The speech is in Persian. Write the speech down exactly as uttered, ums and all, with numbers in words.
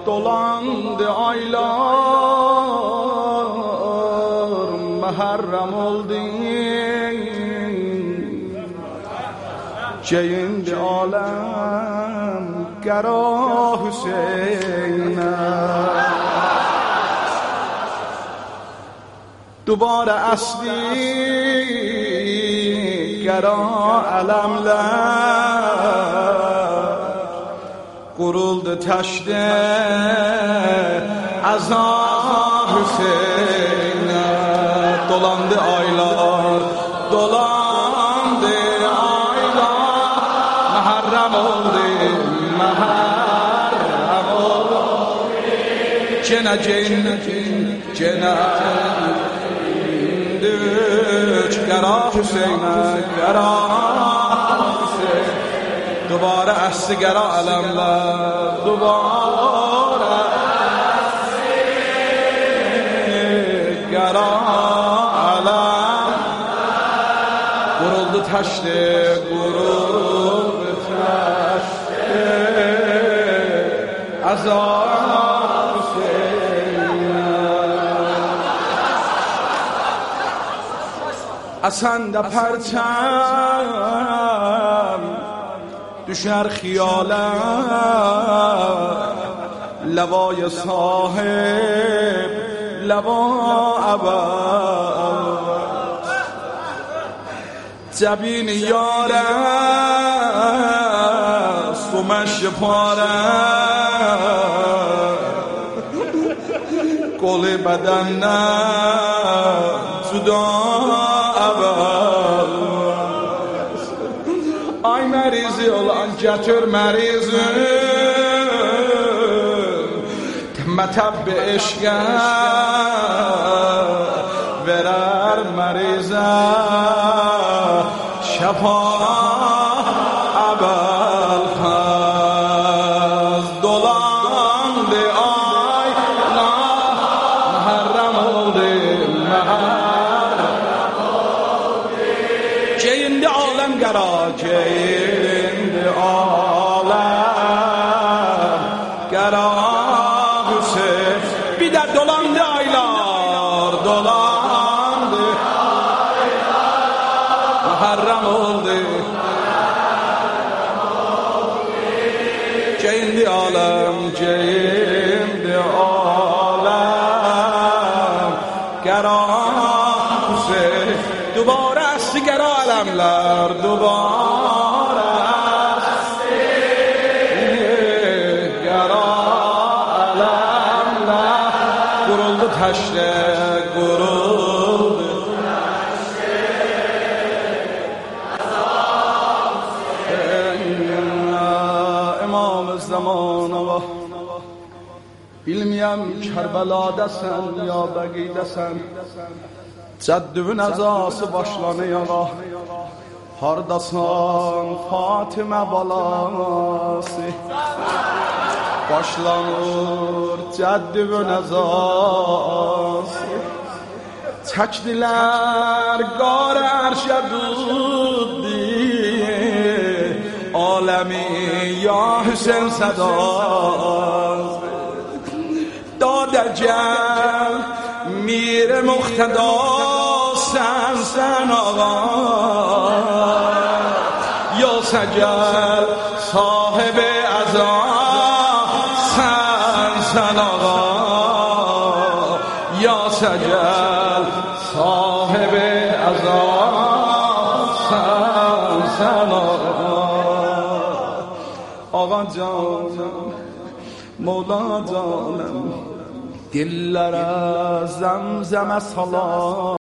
dolandı aylar, Muharrem oldu Ceyindi alem Gera Hüseyin'e. دوباره اصلی گرا علمler قرuldu taştı Aza Hüseyin'e. Dolandı aylar, dolandı aylar, Muharrem oldu, Muharrem oldu. Cene cennet, cennet Gera Hüseyin'e, Gera Hüseyin. دوباره اصل گرا علمler, دوباره اصل گرا علم قرuldu taştı, قرuldu taştı Aza Asanda perçem düşer xiyale, levay sahip leva abad. Cebin yare sumeş pare, koli bedenine juda Ay merizi olan getir merizi, metebbi eşke verer merize şefa abel kaz. Dolandı aylar, Muharrem oldu, Muharrem oldu. Ceyindi alem gera, ceyindi alem gera Hüseyin. Bir de dolandı aylar, dolandı aylar, Muharrem oldu, ceyindi alem, ceyindi alem gera Hüseyin. دوباره است گرا علمler, دوباره است گرا علمler قرuldu taştı, قرuldu taştı İmam zaman Allah. Bilmiyem Kerbela'dasan ya Beqi'dasan, Cəddüvün əzası başlanıyor, hardasan Fatimə balası. Başlanır cəddüvün əzası, çəkdilər qar ərşə duddi, aləmi ya Hüseyin sədası. Dadə gəl میر مقتدا سن سن آقا، یا سجل صاحب عزا سن سن آقا، یا سجل صاحب عزا سن سن آقا. آقا جانم مولا جانم دلlara zemzeme salam.